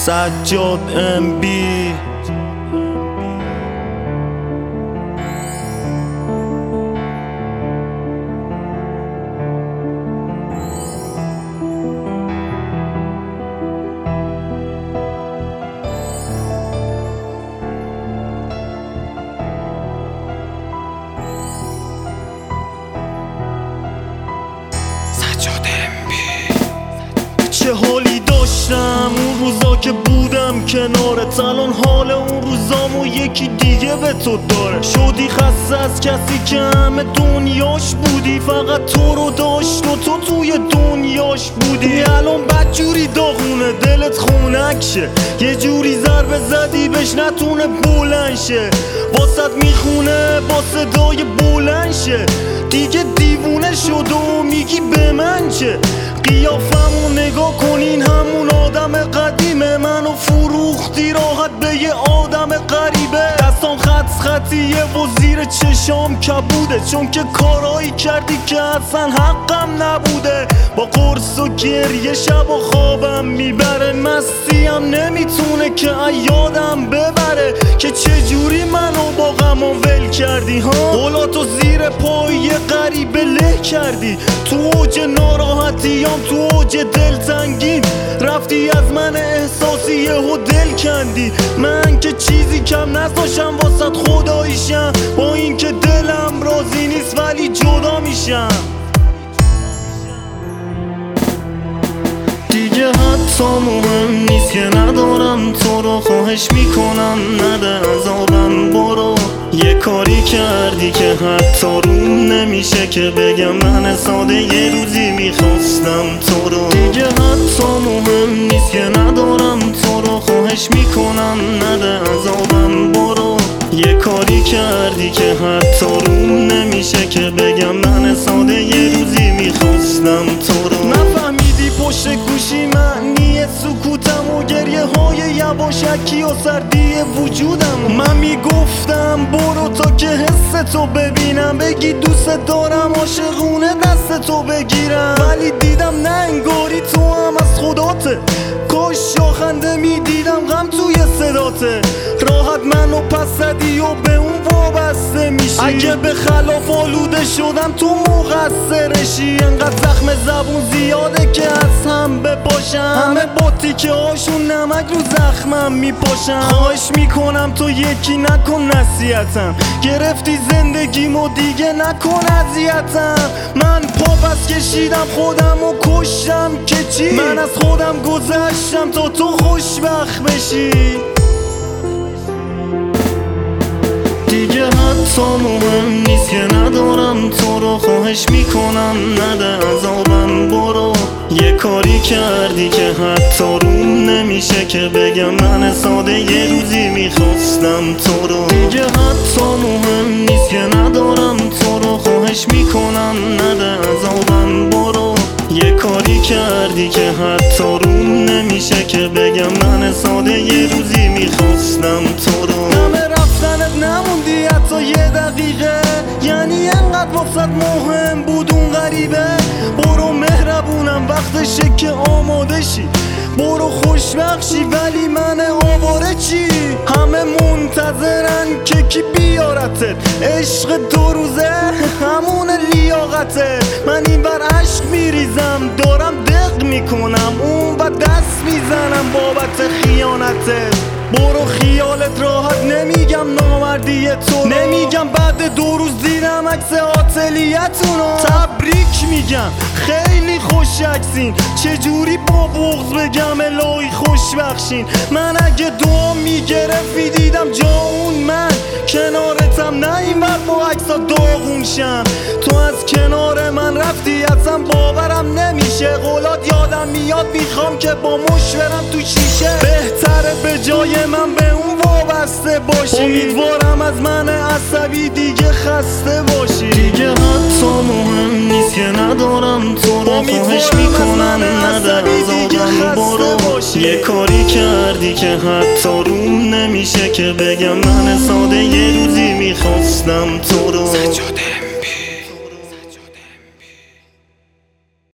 سجاد MB چه حالی داشتم اون روزا که بودم کنارت، الان حال اون روزامو یکی دیگه به تو داره. شدی خسته از کسی که همه دنیاش بودی، فقط تو رو داشت و تو توی دنیاش بودی. الان بدجوری داغونه دلت خونک شه، یه جوری ضربه زدی بهش نتونه بلند شه، واسط میخونه با صدای بلند شه. دیگه دیوونه شد و میگی به من چه؟ قیافمو نگاه کنین همون آدم قدیمه، منو فروختی راحت به یه آدم غریبه. دستان خطیه و زیر چشام کبوده، چون که کارایی کردی که اصلا حقم نبوده. با قرص و گریه شب و خوابم میبره، مستیم نمیتونه که یادم ببره که چجوری منو با غمم ول کردی ها. قولاتو زیر پای غریبه له کردی، تو اوج ناراحتیام تو اوج دلتنگی رفتی از من احساسی یهو دل کندی. من که چیزی کم نذاشم واسط خداییشم، با این که دلم راضی نیست ولی جدا میشم. دیگه حتی مهم نیست که ندارم تو رو، خواهش میکنم نده عذابم برو. یه کاری کردی که حتی روم نمیشه که بگم من ساده یه روزی میخواستم تو رو. دیگه حتی مهم نیست که ندارم تو رو، خواهش میکنم نده عذابم برو. یه کاری کردی که حتی روم نمیشه که بگم من ساده یه روزی میخواستم تو رو. نفهمیدی پشت گوشی معنی سکوتم و گریه های یواشکی و سردی وجودم. من میگفتم برو تا که حس تو ببینم، بگی دوست دارم عاشقونه دست تو بگیرم، ولی دیدم نه انگاری تو هم از خداته. کاش شاخنده میدیدم غم توی صداته، راحت منو پس زدی و به اون وابسته میشی. اگه به خلاف آلوده شدم تو مقصرشی، انقدر زخم زبون زیاده که از هم بپاشم، همه با تیکه هاشون نمک رو زخمم میپاشم. خواهش میکنم تو یکی نکن نصیحتم، گرفتی زندگیمو دیگه نکن اذیتم. من پا پس کشیدم خودم و کشتم که چی؟ من از خودم گذشتم تا تو خوشبخت بشی. دیگه حتی مهم نیست که ندارم تو رو، خواهش میکنم نده عذابم برو. یه کاری کردی که حتی روم نمیشه که بگم من ساده یه روزی میخواستم تو رو. دیگه حتی مهم نیست که ندارم تو رو، خواهش میکنم نده عذابم برو. یه کاری کردی که حتی روم نمیشه که بگم من ساده یه روزی میخواستم تو رو. همه رفتنت نموندی حتی یه دقیقه، یعنی انقدر واسط مهم بود اون غریبه. برو مهربونم وقتشه که آماده شی، برو خوشبخشی ولی من آواره چی؟ همه منتظرن که کی بیارتت، عشق دو روزه همون لیاقته. من این بر عشق میریزم دارم دق میکنم، اون و دست میزنم بابت خیانته. برو خیالت راحت، نمیگم نامردی تو، نمیگم بعد 2 روز دیدم عکس عاطلیتونو. تبریک میگم خیلی خوش عکسین، چجوری با بغض بگم الهی خوش بخشین. من اگه دعا میگرفتی دیدم جا اون من کنارتم، نه این ور با عکسا داغون شم. تو از کنار من رفتی اصلا باورم نمیشه، قولات یادم میاد میخوام که با مش برم تو شیشه. بهتره به جای من به اون وابسته باشی، امیدوارم از من عصبی دیگه خسته باشی. دیگه حتی مهم نیست که ندارم تو رو، خواهش میکنم نده عذابم برو. یه کاری کردی که حتی روم نمیشه که بگم من ساده یه روزی میخواستم تو رو.